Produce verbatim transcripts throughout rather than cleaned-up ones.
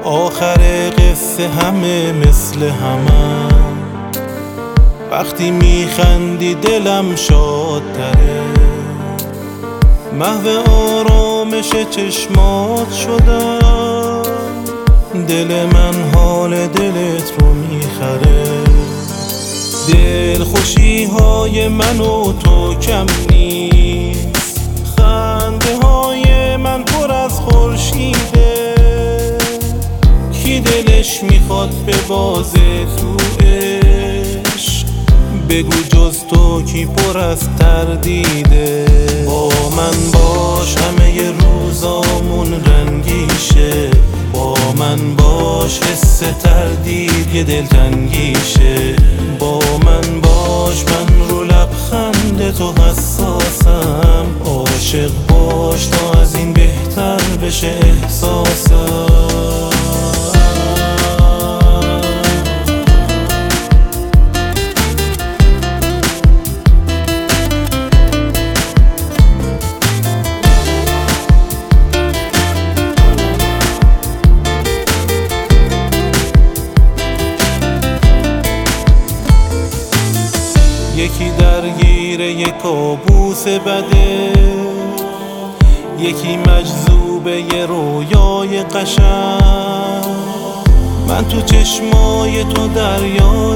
آخر قصه همه مثل همم، وقتی میخندی دلم شادتره. محو آرامش چشمات شدم، دل من حال دلت رو میخره. دل خوشی های من و تو کم نیست، خنده های من پر از خورشیده. کی دلش میخواد به بازه تو عشق، بگو جز تو کی پر از تردیده. با من باش همه ی روزامون رنگیشه، با من باش حس تردید یه دلتنگیشه. با من باش من رو لبخند تو حساسم، عاشق باش تا از این بهتر بشه احساسم. یکی درگیر یک کابوس بده، یکی مجذوب یه رویای قشنگ. من تو چشمای تو دریا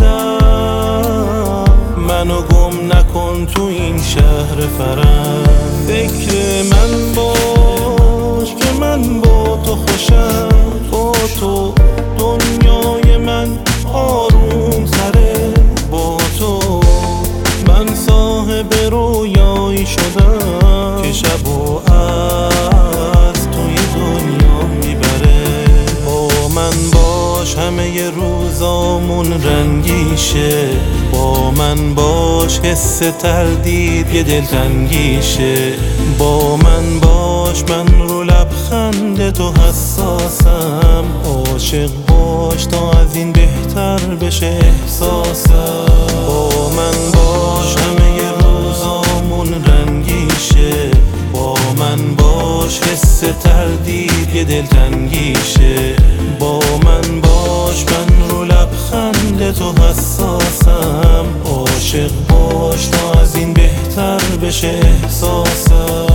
دیدم، منو گم نکن تو این شهر فرنگ. فکر من باش که من با تو خوشم، با تو دنیای من آروم تره. با تو من صاحب رویایی شدم که شب و از توی دنیا میبره. با من باش همه ی روزامون رنگیشه، با من باش حس تردید یه دلتنگیشه. با من باش من رو لبخند تو حساسم، عاشق باش تا از این بهتر بشه احساسم. با من باش همه ی روزامون رنگیشه، با من باش حس تردید یه دلتنگیشه. با من باش من رو لبخند تو حساسم، عاشق باش تا از این بهتر بشه احساسم.